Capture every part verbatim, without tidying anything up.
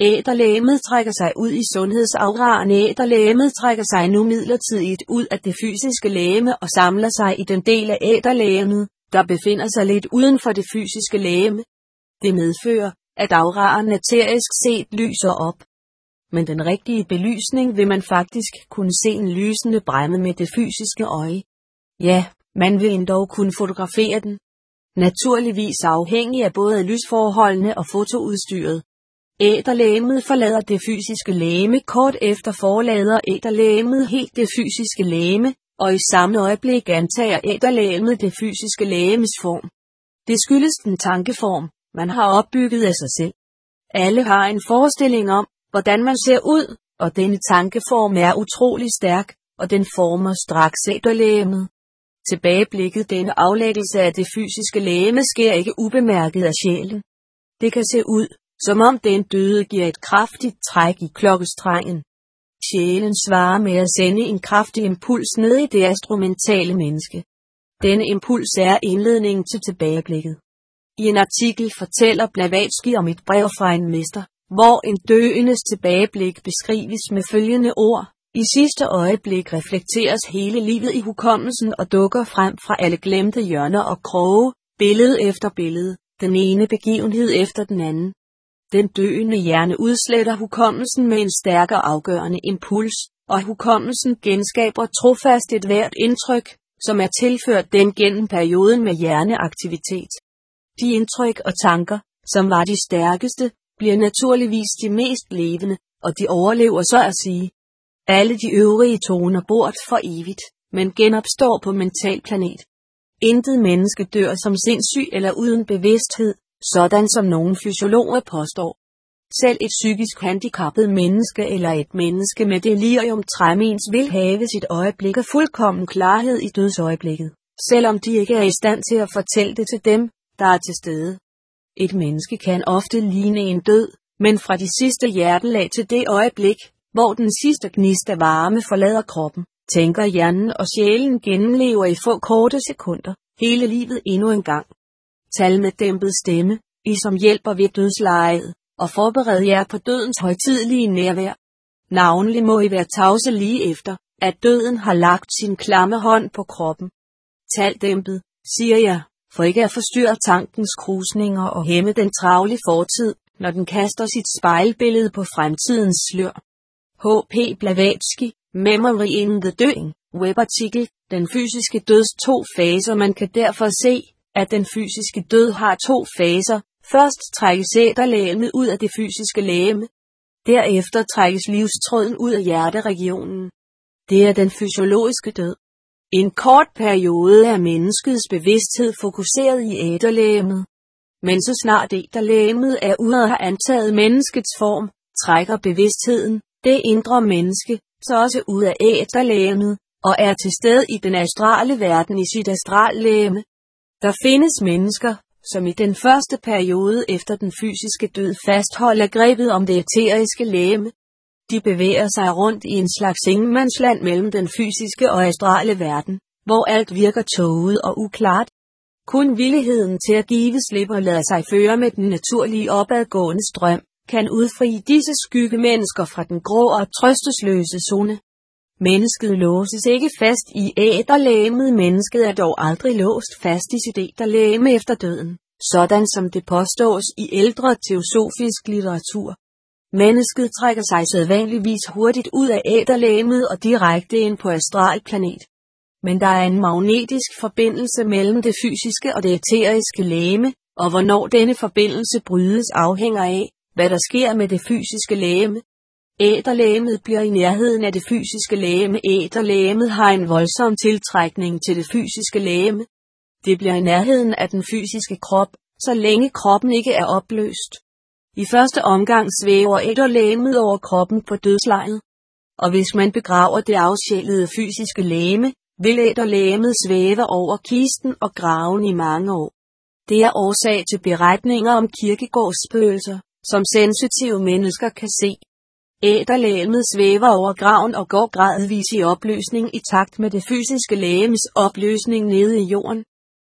Æterlegemet trækker sig ud i sundhedsauraen. Æterlegemet trækker sig nu midlertidigt ud af det fysiske legeme og samler sig i den del af æterlegemet, der befinder sig lidt uden for det fysiske legeme. Det medfører, at auraen eterisk set lyser op. Men den rigtige belysning vil man faktisk kunne se en lysende bræmme med det fysiske øje. Ja, man vil endog kunne fotografere den. Naturligvis afhængig af både lysforholdene og fotoudstyret. Æterlegemet forlader det fysiske legeme. Kort efter forlader æterlegemet helt det fysiske legeme, og i samme øjeblik antager æterlegemet det fysiske legemes form. Det skyldes den tankeform, man har opbygget af sig selv. Alle har en forestilling om, hvordan man ser ud, og denne tankeform er utrolig stærk, og den former straks æterlegemet. Tilbageblikket denne aflæggelse af det fysiske legeme sker ikke ubemærket af sjælen. Det kan se ud, som om den døde giver et kraftigt træk i klokkestrengen. Sjælen svarer med at sende en kraftig impuls ned i det instrumentale menneske. Denne impuls er indledningen til tilbageblikket. I en artikel fortæller Blavatsky om et brev fra en mester, hvor en døendes tilbageblik beskrives med følgende ord: i sidste øjeblik reflekteres hele livet i hukommelsen og dukker frem fra alle glemte hjørner og kroge, billede efter billede, den ene begivenhed efter den anden. Den døende hjerne udsletter hukommelsen med en stærk og afgørende impuls, og hukommelsen genskaber trofast et hvert indtryk, som er tilført den gennem perioden med hjerneaktivitet. De indtryk og tanker, som var de stærkeste, bliver naturligvis de mest levende, og de overlever så at sige. Alle de øvrige toner bort for evigt, men genopstår på mental planet. Intet menneske dør som sindssyg eller uden bevidsthed, sådan som nogle fysiologer påstår. Selv et psykisk handicappet menneske eller et menneske med delirium tremens vil have sit øjeblik af fuldkommen klarhed i dødsøjeblikket, selvom de ikke er i stand til at fortælle det til dem, der er til stede. Et menneske kan ofte ligne en død, men fra de sidste hjertelag til det øjeblik, hvor den sidste gnist af varme forlader kroppen, tænker hjernen og sjælen gennemlever i få korte sekunder, hele livet endnu en gang. Tal med dæmpet stemme, I som hjælper ved dødslejet, og forbered jer på dødens højtidelige nærvær. Navnlig må I være tavse lige efter, at døden har lagt sin klamme hånd på kroppen. Tal dæmpet, siger jeg, for ikke at forstyrre tankens krusninger og hæmme den travle fortid, når den kaster sit spejlbillede på fremtidens slør. H P Blavatsky, Memory in the Dying, webartikel, den fysiske døds to faser. Man kan derfor se, at den fysiske død har to faser. Først trækkes æterlegemet ud af det fysiske legeme. Derefter trækkes livstråden ud af hjerteregionen. Det er den fysiologiske død. En kort periode er menneskets bevidsthed fokuseret i æterlegemet. Men så snart æterlegemet er ude og har antaget menneskets form, trækker bevidstheden, det indre menneske, så også ud af æterlegemet, og er til stede i den astrale verden i sit astrallegeme. Der findes mennesker, som i den første periode efter den fysiske død fastholder grebet om det æteriske legeme. De bevæger sig rundt i en slags ingenmandsland mellem den fysiske og astrale verden, hvor alt virker tåget og uklart. Kun villigheden til at give slip og lade sig føre med den naturlige opadgående strøm, kan udfri disse skyggemennesker fra den grå og trøstesløse zone. Mennesket låses ikke fast i æterlegemet. Mennesket er dog aldrig låst fast i sit æterlegeme efter døden, sådan som det påstås i ældre teosofisk litteratur. Mennesket trækker sig sædvanligvis hurtigt ud af æterlegemet og direkte ind på astralplanet. Men der er en magnetisk forbindelse mellem det fysiske og det æteriske legeme, og hvornår denne forbindelse brydes afhænger af, hvad der sker med det fysiske legeme. Æterlegemet bliver i nærheden af det fysiske legeme. Æterlegemet har en voldsom tiltrækning til det fysiske legeme. Det bliver i nærheden af den fysiske krop, så længe kroppen ikke er opløst. I første omgang svæver æterlegemet over kroppen på dødslejet. Og hvis man begraver det afsjælede fysiske legeme, vil æterlegemet svæve over kisten og graven i mange år. Det er årsag til beretninger om kirkegårdsspøgelser, som sensitive mennesker kan se. Æterlegemet svæver over graven og går gradvis i opløsning i takt med det fysiske legemes opløsning nede i jorden.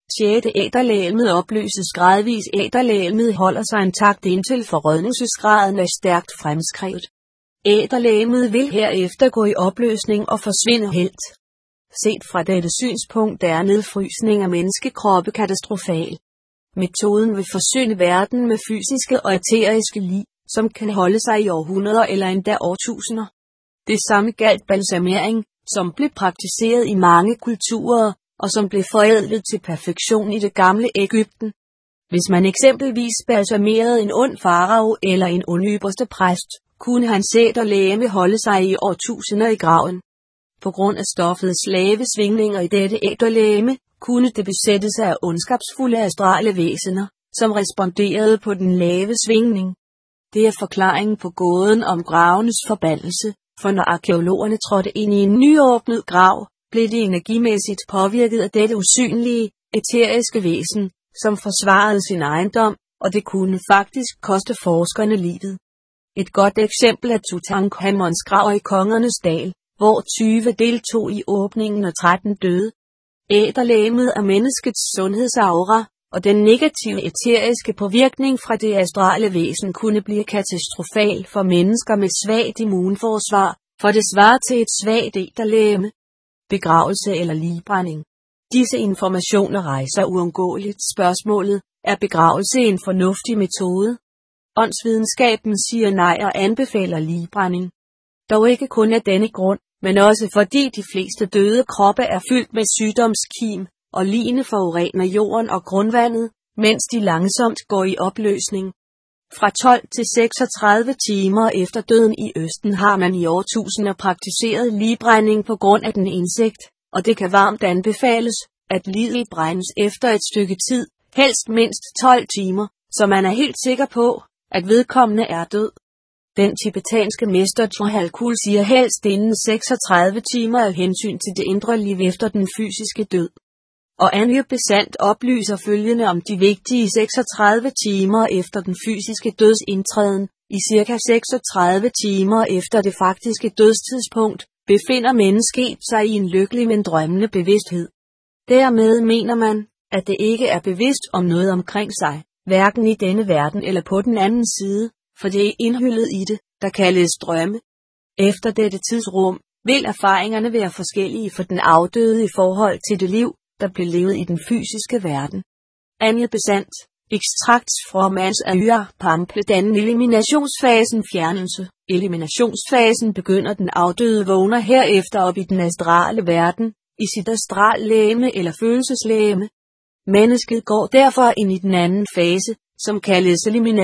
Sjette æterlegemet opløses gradvis. Æterlegemet holder sig intakt indtil forrådnelsesgraden er stærkt fremskrevet. Æterlegemet vil herefter gå i opløsning og forsvinde helt. Set fra dette synspunkt er nedfrysning af menneskekroppe katastrofal. Metoden vil forsyne verden med fysiske og æteriske lig, som kan holde sig i århundreder eller endda årtusinder. Det samme galt balsamering, som blev praktiseret i mange kulturer, og som blev forædlet til perfektion i det gamle Ægypten. Hvis man eksempelvis balsamerede en ond farao eller en ond ypperste præst, kunne hans æterlegeme holde sig i årtusinder i graven. På grund af stoffets lave svingninger i dette æterlegeme, kunne det besættes af ondskabsfulde astrale væsener, som responderede på den lave svingning. Det er forklaringen på gåden om gravenes forbandelse, for når arkæologerne trådte ind i en nyåbnet grav, blev de energimæssigt påvirket af dette usynlige, æteriske væsen, som forsvarede sin ejendom, og det kunne faktisk koste forskerne livet. Et godt eksempel er Tutankhamons grav i Kongernes Dal, hvor tyve deltog i åbningen og tretten døde. Æterlegemet er menneskets sundhedsaura, og den negative æteriske påvirkning fra det astrale væsen kunne blive katastrofal for mennesker med svagt immunforsvar, for det svarer til et svagt æterlegeme. Begravelse eller ligbrænding. Disse informationer rejser uundgåeligt spørgsmålet, er begravelse en fornuftig metode? Åndsvidenskaben siger nej og anbefaler ligbrænding. Dog ikke kun af denne grund, men også fordi de fleste døde kroppe er fyldt med sygdomskim, og ligene forurener jorden og grundvandet, mens de langsomt går i opløsning. Fra tolv til seksogtredive timer efter døden i Østen har man i årtusinder praktiseret ligbrænding på grund af den indsigt, og det kan varmt anbefales, at liget brændes efter et stykke tid, helst mindst tolv timer, så man er helt sikker på, at vedkommende er død. Den tibetanske mester Chohalkul siger helst inden seksogtredive timer af hensyn til det indre liv efter den fysiske død. Og Anja Besant oplyser følgende om de vigtige seksogtredive timer efter den fysiske døds indtræden. I cirka seksogtredive timer efter det faktiske dødstidspunkt, befinder mennesket sig i en lykkelig men drømmende bevidsthed. Dermed mener man, at det ikke er bevidst om noget omkring sig, hverken i denne verden eller på den anden side, for det er indhyllet i det, der kaldes drømme. Efter dette tidsrum, vil erfaringerne være forskellige for den afdøde i forhold til det liv, der blev levet i den fysiske verden. Anja Besant, ekstrakt fra Mans Ayur Pample, den eliminationsfasen fjernelse. Eliminationsfasen begynder, den afdøde vågner herefter op i den astrale verden, i sit astrallegeme eller følelseslegeme. Mennesket går derfor ind i den anden fase, som kaldes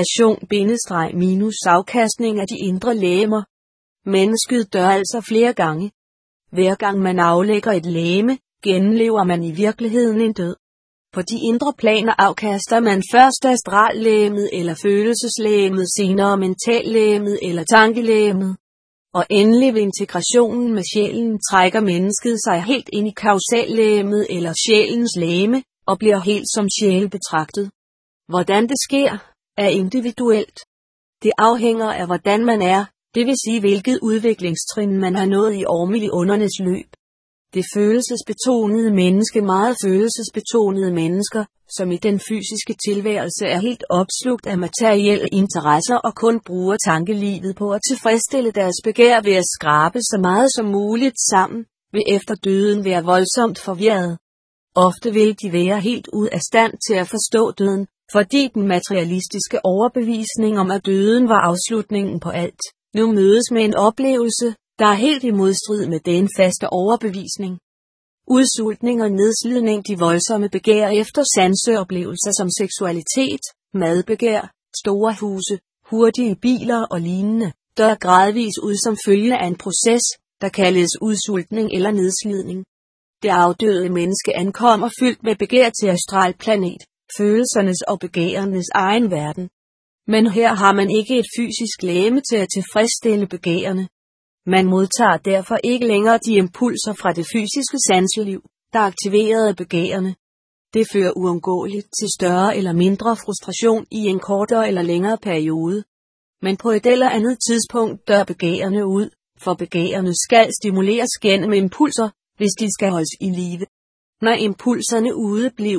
elimination-afkastning af de indre legemer. Mennesket dør altså flere gange. Hver gang man aflægger et legeme, genlever man i virkeligheden en død. På de indre planer afkaster man først astrallegemet eller følelseslegemet, senere mentallegemet eller tankelegemet. Og endelig ved integrationen med sjælen trækker mennesket sig helt ind i kausallegemet eller sjælens legeme, og bliver helt som sjæl betragtet. Hvordan det sker, er individuelt. Det afhænger af hvordan man er, det vil sige hvilket udviklingstrin man har nået i årmillionernes løb. Det følelsesbetonede menneske, meget følelsesbetonede mennesker, som i den fysiske tilværelse er helt opslugt af materielle interesser og kun bruger tankelivet på at tilfredsstille deres begær ved at skrabe så meget som muligt sammen, vil efter døden være voldsomt forvirret. Ofte vil de være helt ud af stand til at forstå døden, fordi den materialistiske overbevisning om at døden var afslutningen på alt, nu mødes med en oplevelse, der er helt i modstrid med den faste overbevisning. Udsultning og nedslidning, de voldsomme begær efter sanseoplevelser som seksualitet, madbegær, store huse, hurtige biler og lignende, dør gradvis ud som følge af en proces, der kaldes udsultning eller nedslidning. Det afdøde menneske ankommer fyldt med begær til astralplanet, følelsernes og begærernes egen verden. Men her har man ikke et fysisk legeme til at tilfredsstille begærerne. Man modtager derfor ikke længere de impulser fra det fysiske sanseliv, der aktiverede begærerne. Det fører uundgåeligt til større eller mindre frustration i en kortere eller længere periode. Men på et eller andet tidspunkt dør begærerne ud, for begærerne skal stimuleres gennem impulser, hvis de skal holdes i live. Når impulserne udebliver,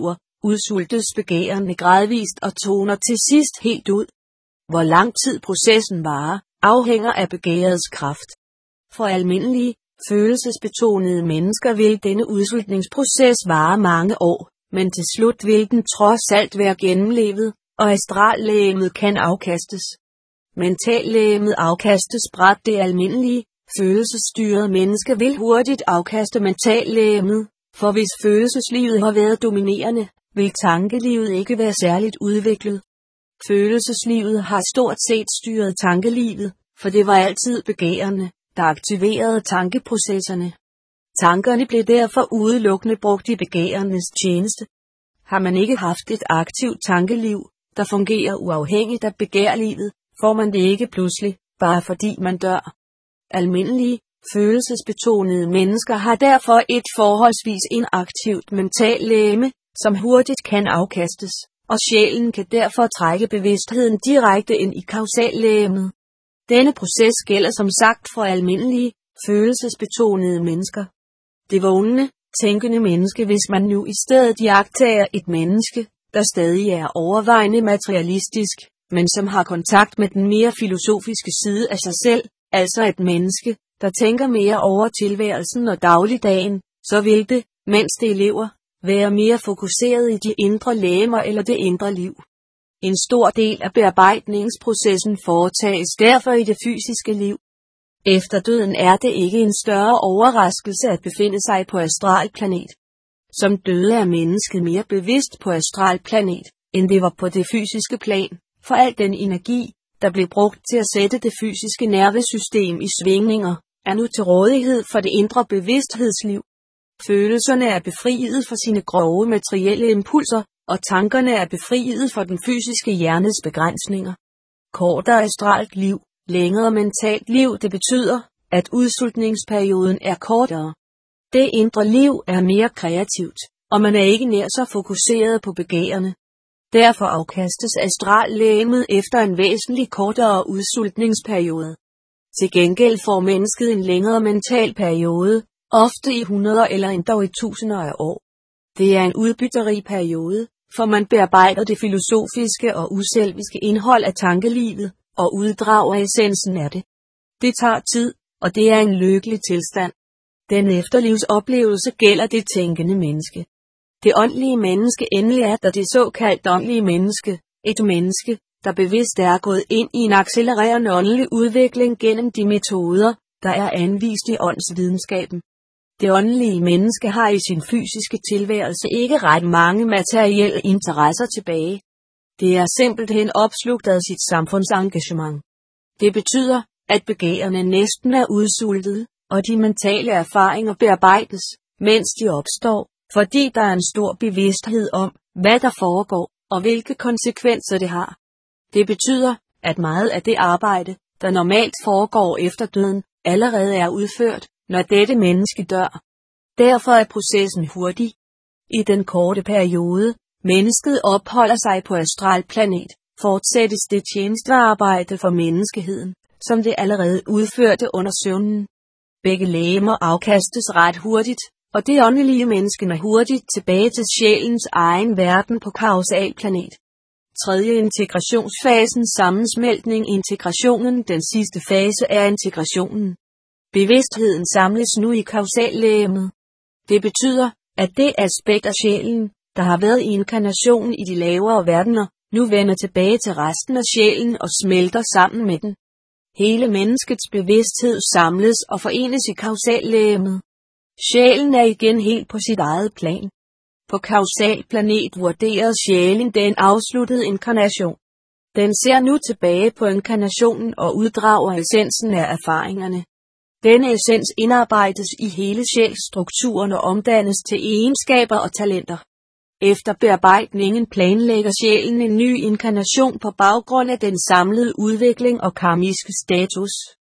udsultes begærene gradvist og toner til sidst helt ud. Hvor lang tid processen varer, afhænger af begærets kraft. For almindelige, følelsesbetonede mennesker vil denne udsultningsproces vare mange år, men til slut vil den trods alt være gennemlevet, og astrallegemet kan afkastes. Mentallegemet afkastes brat. Det almindelige, følelsesstyrede menneske vil hurtigt afkaste mentallegemet, for hvis følelseslivet har været dominerende, vil tankelivet ikke være særligt udviklet. Følelseslivet har stort set styret tankelivet, for det var altid begærene, der aktiverede tankeprocesserne. Tankerne blev derfor udelukkende brugt i begærernes tjeneste. Har man ikke haft et aktivt tankeliv, der fungerer uafhængigt af begærlivet, får man det ikke pludselig, bare fordi man dør. Almindelige, følelsesbetonede mennesker har derfor et forholdsvis inaktivt mentallegeme, som hurtigt kan afkastes, og sjælen kan derfor trække bevidstheden direkte ind i kausallegemet. Denne proces gælder som sagt for almindelige, følelsesbetonede mennesker. Det vågne, tænkende menneske, hvis man nu i stedet iagttager et menneske, der stadig er overvejende materialistisk, men som har kontakt med den mere filosofiske side af sig selv, altså et menneske, der tænker mere over tilværelsen og dagligdagen, så vil det, mens det lever, være mere fokuseret i de indre legemer eller det indre liv. En stor del af bearbejdningsprocessen foretages derfor i det fysiske liv. Efter døden er det ikke en større overraskelse at befinde sig på astralplanet. Som døde er mennesket mere bevidst på astralplanet, end det var på det fysiske plan, for al den energi, der blev brugt til at sætte det fysiske nervesystem i svingninger, er nu til rådighed for det indre bevidsthedsliv. Følelserne er befriet for sine grove materielle impulser, og tankerne er befriet for den fysiske hjernes begrænsninger. Kortere astralt liv, længere mentalt liv, det betyder, at udsultningsperioden er kortere. Det indre liv er mere kreativt, og man er ikke nær så fokuseret på begærene. Derfor afkastes astrallegemet efter en væsentlig kortere udsultningsperiode. Til gengæld får mennesket en længere mental periode, ofte i hundreder eller endda i tusinder af år. Det er en udbytterig periode, for man bearbejder det filosofiske og uselviske indhold af tankelivet, og uddrager essensen af det. Det tager tid, og det er en lykkelig tilstand. Den efterlivsoplevelse gælder det tænkende menneske. Det åndelige menneske endelig er der det såkaldt åndelige menneske, et menneske, der bevidst er gået ind i en accelererende åndelig udvikling gennem de metoder, der er anvist i åndsvidenskaben. Det åndelige menneske har i sin fysiske tilværelse ikke ret mange materielle interesser tilbage. Det er simpelthen opslugt af sit samfundsengagement. Det betyder, at begærene næsten er udsultet, og de mentale erfaringer bearbejdes, mens de opstår, fordi der er en stor bevidsthed om, hvad der foregår, og hvilke konsekvenser det har. Det betyder, at meget af det arbejde, der normalt foregår efter døden, allerede er udført, når dette menneske dør. Derfor er processen hurtig. I den korte periode, mennesket opholder sig på astralplanet, fortsættes det tjenestearbejde for menneskeheden, som det allerede udførte under søvnen. Begge legemer afkastes ret hurtigt, og det åndelige menneske når hurtigt tilbage til sjælens egen verden på kausalplanet. Tredje integrationsfasen, sammensmeltning. Integrationen. Den sidste fase er integrationen. Bevidstheden samles nu i kausallegemet. Det betyder, at det aspekt af sjælen, der har været i inkarnationen i de lavere verdener, nu vender tilbage til resten af sjælen og smelter sammen med den. Hele menneskets bevidsthed samles og forenes i kausallegemet. Sjælen er igen helt på sit eget plan. På kausalplanet vurderer sjælen den afsluttede inkarnation. Den ser nu tilbage på inkarnationen og uddrager essensen af erfaringerne. Denne essens indarbejdes i hele sjælsstrukturen og omdannes til egenskaber og talenter. Efter bearbejdningen planlægger sjælen en ny inkarnation på baggrund af den samlede udvikling og karmiske status.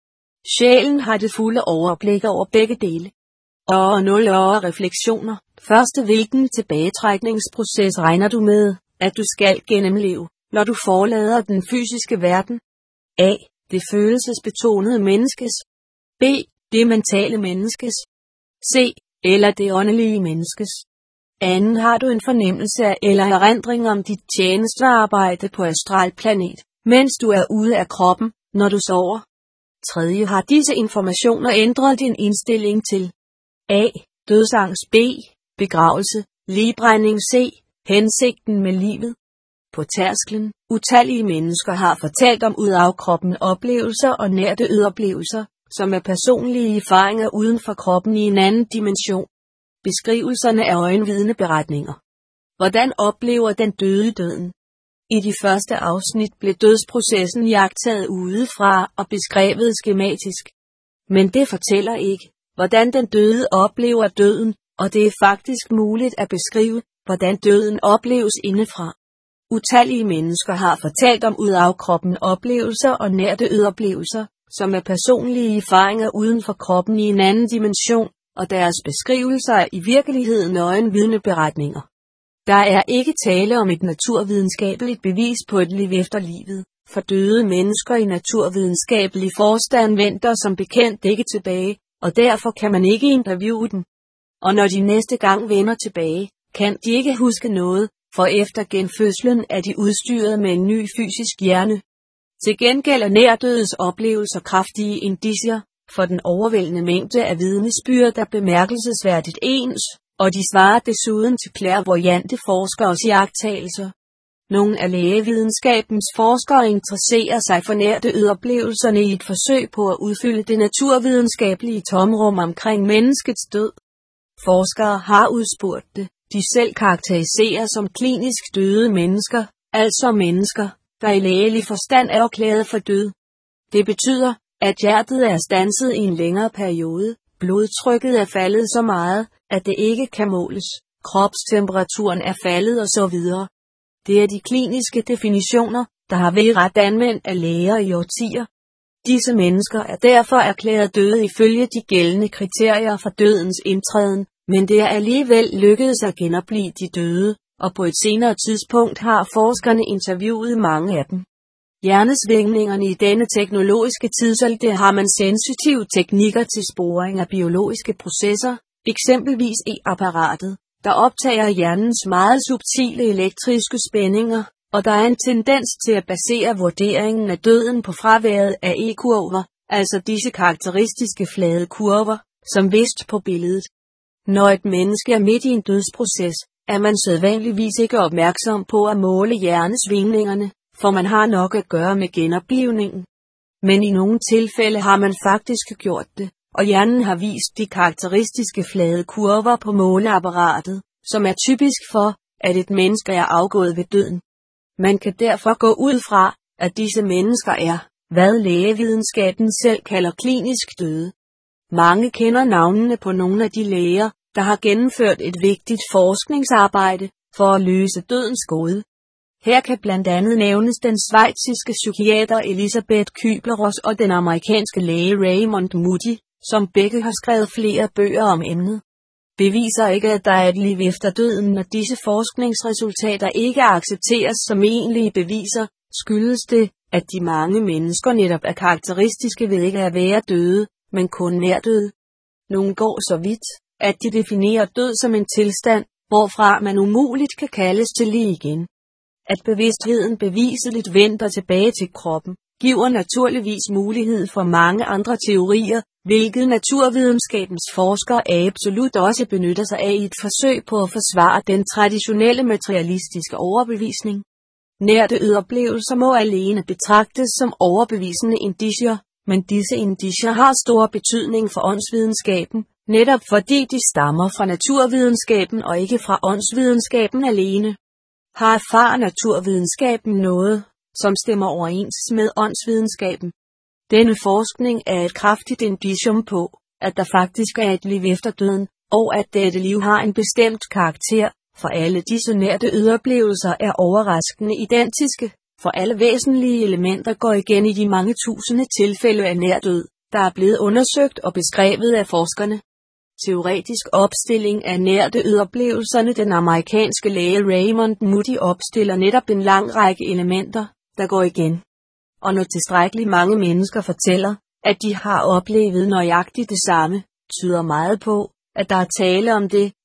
Sjælen har det fulde overblik over begge dele. Og nul og refleksioner. Første, hvilken tilbagetrækningsproces regner du med, at du skal gennemleve, når du forlader den fysiske verden? A. Det følelsesbetonede menneskes. B. Det mentale menneskes. C. Eller det åndelige menneskes. Anden har du en fornemmelse af eller erindring om dit tjenestearbejde på astralplanet, mens du er ude af kroppen, når du sover. Tredje har disse informationer ændret din indstilling til A. Dødsangst. B. Begravelse, ligbrænding. C. Hensigten med livet. På tærsklen, utallige mennesker har fortalt om ud af kroppen oplevelser og nær-død oplevelser, som er personlige erfaringer uden for kroppen i en anden dimension. Beskrivelserne er øjenvidneberetninger. Hvordan oplever den døde døden? I de første afsnit blev dødsprocessen iagttaget udefra og beskrevet skematisk. Men det fortæller ikke, hvordan den døde oplever døden, og det er faktisk muligt at beskrive, hvordan døden opleves indefra. Utallige mennesker har fortalt om ud af kroppen oplevelser og nær-død oplevelser, som er personlige erfaringer uden for kroppen i en anden dimension, og deres beskrivelser er i virkeligheden øjenvidneberetninger. Der er ikke tale om et naturvidenskabeligt bevis på et liv efter livet, for døde mennesker i naturvidenskabelig forstand venter som bekendt ikke tilbage, og derfor kan man ikke interviewe dem. Og når de næste gang vender tilbage, kan de ikke huske noget, for efter genfødslen er de udstyret med en ny fysisk hjerne. Til gengæld er nærdødes oplevelser kraftige indicier, for den overvældende mængde af vidnesbyrd er bemærkelsesværdigt ens, og de svarer desuden til clairvoyante forskeres iagttagelser. Nogle af lægevidenskabens forskere interesserer sig for nær-død oplevelserne i et forsøg på at udfylde det naturvidenskabelige tomrum omkring menneskets død. Forskere har udspurgt det. De selv karakteriserer som klinisk døde mennesker, altså mennesker, der i lægelig forstand er erklæret for døde. Det betyder, at hjertet er standset i en længere periode, blodtrykket er faldet så meget, at det ikke kan måles, kropstemperaturen er faldet og så videre. Det er de kliniske definitioner, der har været ret anvendt af læger i årtier. Disse mennesker er derfor erklæret døde ifølge de gældende kriterier for dødens indtræden, men det er alligevel lykkedes at genoplive de døde, og på et senere tidspunkt har forskerne interviewet mange af dem. Hjernesvingningerne i denne teknologiske tidsalder har man sensitive teknikker til sporing af biologiske processer, eksempelvis i apparatet, der optager hjernens meget subtile elektriske spændinger, og der er en tendens til at basere vurderingen af døden på fraværet af E-kurver, altså disse karakteristiske flade kurver, som vist på billedet. Når et menneske er midt i en dødsproces, er man sædvanligvis ikke opmærksom på at måle hjernesvingningerne, for man har nok at gøre med genoplivningen. Men i nogle tilfælde har man faktisk gjort det, og hjernen har vist de karakteristiske flade kurver på måleapparatet, som er typisk for, at et menneske er afgået ved døden. Man kan derfor gå ud fra, at disse mennesker er, hvad lægevidenskaben selv kalder klinisk døde. Mange kender navnene på nogle af de læger, der har gennemført et vigtigt forskningsarbejde for at løse dødens gåde. Her kan blandt andet nævnes den schweiziske psykiater Elisabeth Kübler-Ross og den amerikanske læge Raymond Moody, som begge har skrevet flere bøger om emnet. Beviser ikke, at der er et liv efter døden, når disse forskningsresultater ikke accepteres som egentlige beviser, skyldes det, at de mange mennesker netop er karakteristiske ved ikke at være døde, men kun nærdøde. Nogle går så vidt, at de definerer død som en tilstand, hvorfra man umuligt kan kaldes til liv igen. At bevidstheden beviseligt vender tilbage til kroppen, giver naturligvis mulighed for mange andre teorier, hvilket naturvidenskabens forskere absolut også benytter sig af i et forsøg på at forsvare den traditionelle materialistiske overbevisning. Nær-død oplevelser må alene betragtes som overbevisende indicier, men disse indicier har stor betydning for åndsvidenskaben, netop fordi de stammer fra naturvidenskaben og ikke fra åndsvidenskaben alene. Har erfarer naturvidenskaben noget, som stemmer overens med åndsvidenskaben? Denne forskning er et kraftigt indicium på, at der faktisk er et liv efter døden, og at dette liv har en bestemt karakter, for alle disse nær-død oplevelser er overraskende identiske, for alle væsentlige elementer går igen i de mange tusinde tilfælde af nærdød, der er blevet undersøgt og beskrevet af forskerne. Teoretisk opstilling af nær-død oplevelserne. Den amerikanske læge Raymond Moody opstiller netop en lang række elementer, der går igen. Og når tilstrækkeligt mange mennesker fortæller, at de har oplevet nøjagtigt det samme, tyder meget på, at der er tale om det,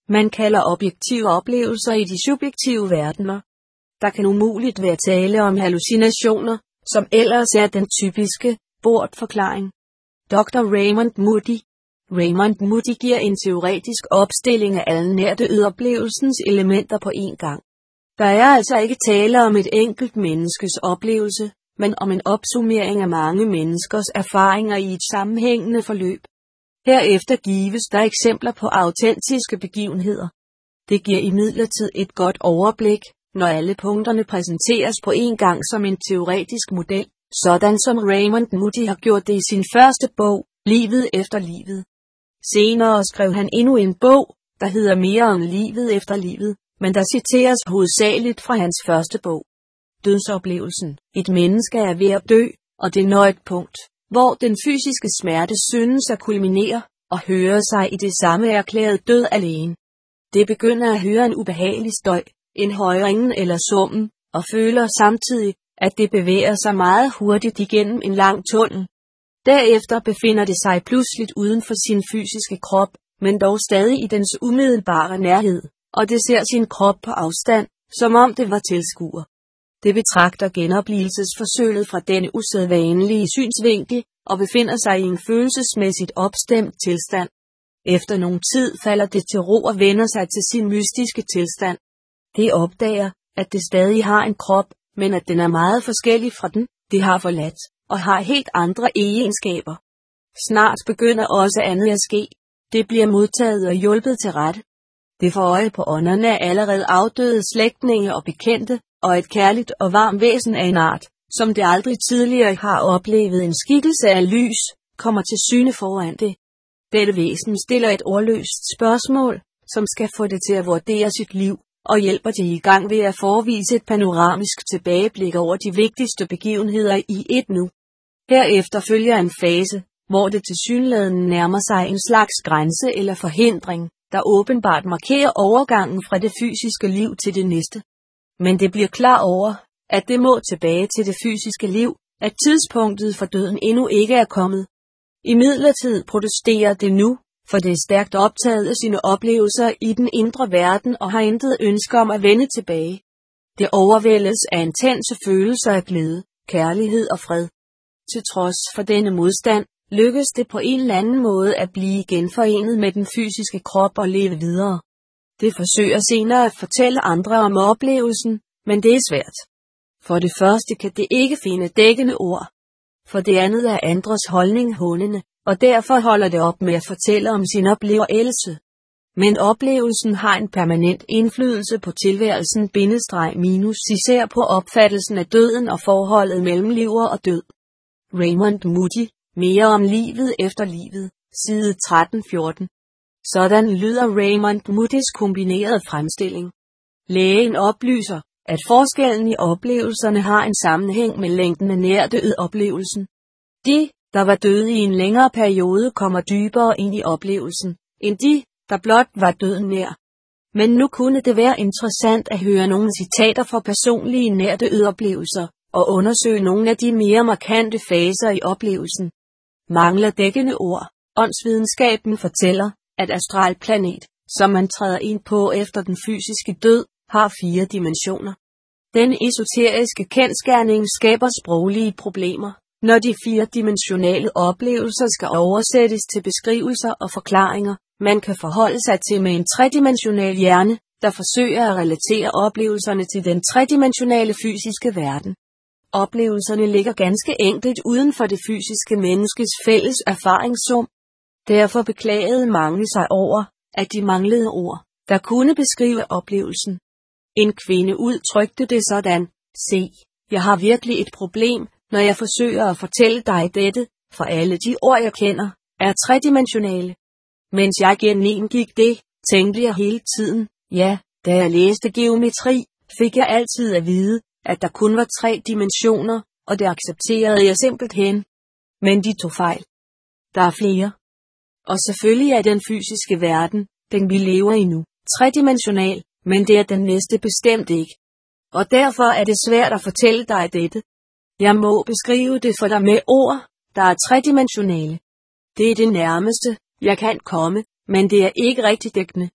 man kalder objektive oplevelser i de subjektive verdener. Der kan umuligt være tale om hallucinationer, som ellers er den typiske bortforklaring. doktor Raymond Moody. Raymond Moody giver en teoretisk opstilling af alle nærdød-oplevelsens elementer på én gang. Der er altså ikke tale om et enkelt menneskes oplevelse, men om en opsummering af mange menneskers erfaringer i et sammenhængende forløb. Herefter gives der eksempler på autentiske begivenheder. Det giver imidlertid et godt overblik, når alle punkterne præsenteres på én gang som en teoretisk model, sådan som Raymond Moody har gjort det i sin første bog, Livet efter livet. Senere skrev han endnu en bog, der hedder Mere om livet efter livet, men der citeres hovedsageligt fra hans første bog. Dødsoplevelsen. Et menneske er ved at dø, og det når et punkt, hvor den fysiske smerte synes at kulminere, og høre sig i det samme erklærede død alene. Det begynder at høre en ubehagelig støj, en højringen eller summen, og føler samtidig, at det bevæger sig meget hurtigt igennem en lang tunnel. Derefter befinder det sig pludseligt uden for sin fysiske krop, men dog stadig i dens umiddelbare nærhed, og det ser sin krop på afstand, som om det var tilskuer. Det betragter genoplivelsesforsøget fra denne usædvanlige synsvinkel, og befinder sig i en følelsesmæssigt opstemt tilstand. Efter nogen tid falder det til ro og vender sig til sin mystiske tilstand. Det opdager, at det stadig har en krop, men at den er meget forskellig fra den, det har forladt, og har helt andre egenskaber. Snart begynder også andet at ske. Det bliver modtaget og hjulpet til rette. Det får øje på ånderne af allerede afdøde slægtninge og bekendte, og et kærligt og varmt væsen af en art, som det aldrig tidligere har oplevet en skikkelse af lys, kommer til syne foran det. Dette væsen stiller et ordløst spørgsmål, som skal få det til at vurdere sit liv, og hjælper det i gang ved at forevise et panoramisk tilbageblik over de vigtigste begivenheder i et nu. Herefter følger en fase, hvor det tilsyneladende nærmer sig en slags grænse eller forhindring, der åbenbart markerer overgangen fra det fysiske liv til det næste. Men det bliver klar over, at det må tilbage til det fysiske liv, at tidspunktet for døden endnu ikke er kommet. Imidlertid protesterer det nu, for det er stærkt optaget af sine oplevelser i den indre verden og har intet ønske om at vende tilbage. Det overvældes af intense følelser af glæde, kærlighed og fred. Til trods for denne modstand, lykkes det på en eller anden måde at blive genforenet med den fysiske krop og leve videre. Det forsøger senere at fortælle andre om oplevelsen, men det er svært. For det første kan det ikke finde dækkende ord. For det andet er andres holdning hånende, og derfor holder det op med at fortælle om sin oplevelse. Men oplevelsen har en permanent indflydelse på tilværelsen bindestreg minus især på opfattelsen af døden og forholdet mellem liv og død. Raymond Moody, Mere om livet efter livet, side tretten fjorten. Sådan lyder Raymond Moodys kombinerede fremstilling. Lægen oplyser, at forskellen i oplevelserne har en sammenhæng med længden af nærdød-oplevelsen. De, der var døde i en længere periode, kommer dybere ind i oplevelsen, end de, der blot var døden nær. Men nu kunne det være interessant at høre nogle citater fra personlige nærdød-oplevelser, og undersøge nogle af de mere markante faser i oplevelsen. Mangler dækkende ord. Åndsvidenskaben fortæller, at astralplanet, som man træder ind på efter den fysiske død, har fire dimensioner. Den esoteriske kendsgerning skaber sproglige problemer, når de fire-dimensionale oplevelser skal oversættes til beskrivelser og forklaringer, man kan forholde sig til med en tredimensional hjerne, der forsøger at relatere oplevelserne til den tredimensionale fysiske verden. Oplevelserne ligger ganske enkelt uden for det fysiske menneskes fælles erfaringssum. Derfor beklagede mange sig over, at de manglede ord, der kunne beskrive oplevelsen. En kvinde udtrykte det sådan: se, jeg har virkelig et problem, når jeg forsøger at fortælle dig dette, for alle de ord jeg kender, er tredimensionale. Mens jeg gennemgik det, tænkte jeg hele tiden, ja, da jeg læste geometri, fik jeg altid at vide, at der kun var tre dimensioner, og det accepterede jeg simpelthen. Men de tog fejl. Der er flere. Og selvfølgelig er den fysiske verden, den vi lever i nu, tredimensional, men det er den næste bestemt ikke. Og derfor er det svært at fortælle dig dette. Jeg må beskrive det for dig med ord, der er tredimensionale. Det er det nærmeste, jeg kan komme, men det er ikke rigtig dækkende.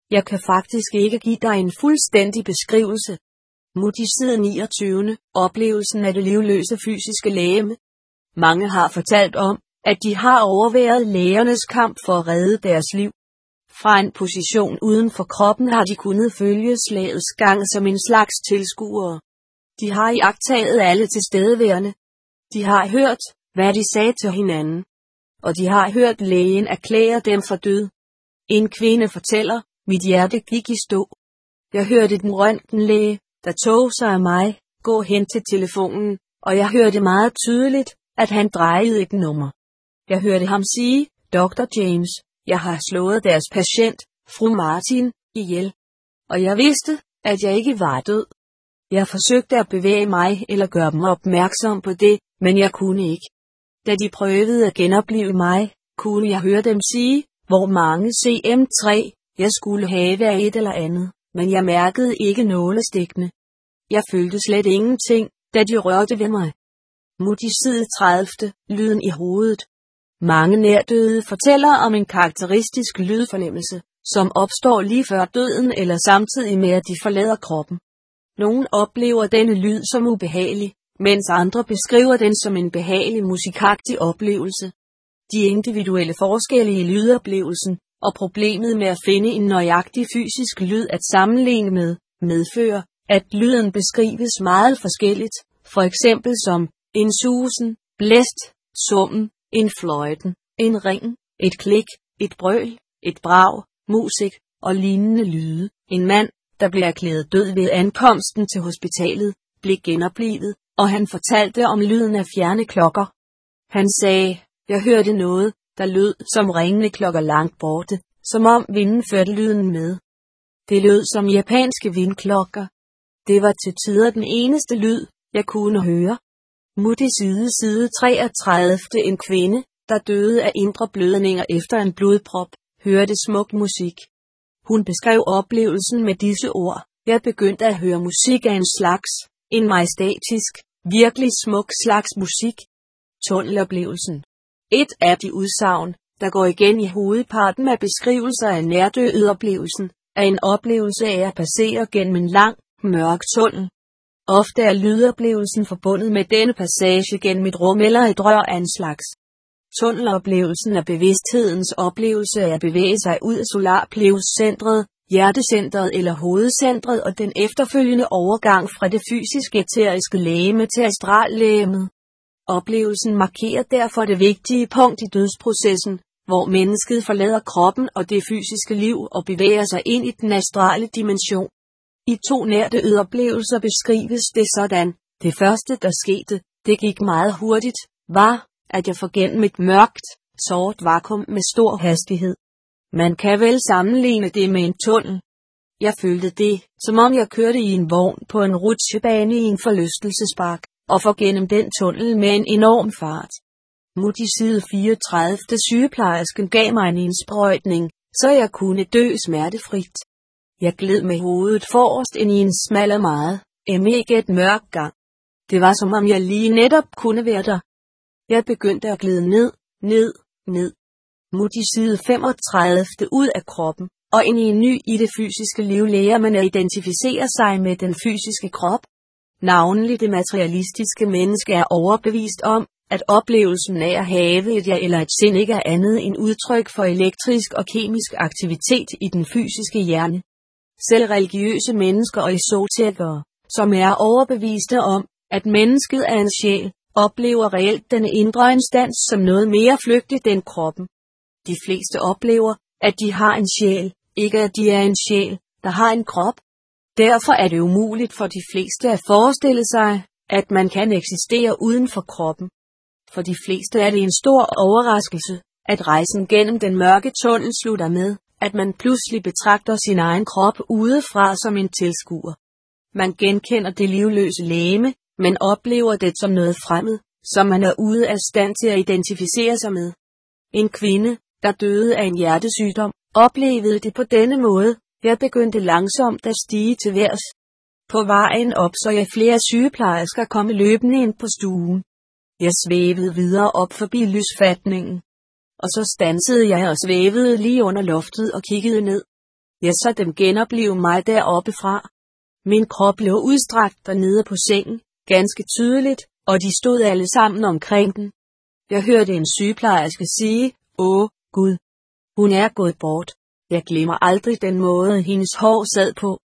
Jeg kan faktisk ikke give dig en fuldstændig beskrivelse. Moody side niogtyve. Oplevelsen af det livløse fysiske legeme. Mange har fortalt om, at de har overværet lægernes kamp for at redde deres liv. Fra en position uden for kroppen har de kunnet følge slagets gang som en slags tilskuere. De har iagttaget alle tilstedeværende. De har hørt, hvad de sagde til hinanden. Og de har hørt lægen erklære dem for død. En kvinde fortæller, mit hjerte gik i stå. Jeg hørte den røntgenlæge, der tog sig af mig, gå hen til telefonen, og jeg hørte meget tydeligt, at han drejede et nummer. Jeg hørte ham sige, doktor James, jeg har slået deres patient, fru Martin, ihjel. Og jeg vidste, at jeg ikke var død. Jeg forsøgte at bevæge mig eller gøre dem opmærksom på det, men jeg kunne ikke. Da de prøvede at genopleve mig, kunne jeg høre dem sige, hvor mange C M tre jeg skulle have af et eller andet, men jeg mærkede ikke nålestikkene. Jeg følte slet ingenting, da de rørte ved mig. Moody side tredive. Lyden i hovedet. Mange nærdøde fortæller om en karakteristisk lydfornemmelse, som opstår lige før døden eller samtidig med at de forlader kroppen. Nogle oplever denne lyd som ubehagelig, mens andre beskriver den som en behagelig musikagtig oplevelse. De individuelle forskelle i lydoplevelsen og problemet med at finde en nøjagtig fysisk lyd at sammenligne med, medfører, at lyden beskrives meget forskelligt, for eksempel som en susen, blæst, summen, en fløjten, en ring, et klik, et brøl, et brag, musik og lignende lyde. En mand, der blev erklæret død ved ankomsten til hospitalet, blev genoplivet, og han fortalte om lyden af fjerne klokker. Han sagde, jeg hørte noget, der lød som ringende klokker langt borte, som om vinden førte lyden med. Det lød som japanske vindklokker. Det var til tider den eneste lyd, jeg kunne høre. Moody side side treogtredive. En kvinde, der døde af indre blødninger efter en blodprop, hørte smuk musik. Hun beskrev oplevelsen med disse ord. Jeg begyndte at høre musik af en slags, en majestætisk, virkelig smuk slags musik. Tunneloplevelsen. Et af de udsagn, der går igen i hovedparten af beskrivelser af nærdødoplevelsen, er en oplevelse af at passere gennem en lang, mørk tunnel. Ofte er lydoplevelsen forbundet med denne passage gennem et rum eller et rør af en slags. Tunneloplevelsen er bevidsthedens oplevelse af at bevæge sig ud af solarplexuscentret, hjertecentret eller hovedcentret og den efterfølgende overgang fra det fysiske æteriske legeme til astrallegemet. Oplevelsen markerer derfor det vigtige punkt i dødsprocessen, hvor mennesket forlader kroppen og det fysiske liv og bevæger sig ind i den astrale dimension. I to nærdødoplevelser beskrives det sådan. Det første, der skete, det gik meget hurtigt, var, at jeg forgennem et mørkt, sort vakuum med stor hastighed. Man kan vel sammenligne det med en tunnel. Jeg følte det, som om jeg kørte i en vogn på en rutsjebane i en forlystelsespark, og forgennem den tunnel med en enorm fart. Moody side fireogtredive. Sygeplejersken gav mig en indsprøjtning, så jeg kunne dø smertefrit. Jeg gled med hovedet forrest ind i en smal og meget, meget mørk gang. Det var som om jeg lige netop kunne være der. Jeg begyndte at glide ned, ned, ned. Moody side femogtredive. Ud af kroppen, og ind i en ny i det fysiske liv lærer man at identificere sig med den fysiske krop. Navnlig det materialistiske menneske er overbevist om, at oplevelsen af at have et ja eller et sind ikke er andet end udtryk for elektrisk og kemisk aktivitet i den fysiske hjerne. Selv religiøse mennesker og esoterikere, som er overbeviste om, at mennesket er en sjæl, oplever reelt denne indre instans som noget mere flygtigt end kroppen. De fleste oplever, at de har en sjæl, ikke at de er en sjæl, der har en krop. Derfor er det umuligt for de fleste at forestille sig, at man kan eksistere uden for kroppen. For de fleste er det en stor overraskelse, at rejsen gennem den mørke tunnel slutter med, at man pludselig betragter sin egen krop udefra som en tilskuer. Man genkender det livløse legeme, men oplever det som noget fremmed, som man er ude af stand til at identificere sig med. En kvinde, der døde af en hjertesygdom, oplevede det på denne måde. Jeg begyndte langsomt at stige til værs. På vejen op så jeg flere sygeplejersker komme løbende ind på stuen. Jeg svævede videre op forbi lysfatningen. Og så stansede jeg og svævede lige under loftet og kiggede ned. jeg så dem genopleve mig deroppe fra. Min krop lå udstrakt dernede på sengen, ganske tydeligt, og de stod alle sammen omkring den. Jeg hørte en sygeplejerske sige, åh, Gud. Hun er gået bort. Jeg glemmer aldrig den måde, hendes hår sad på.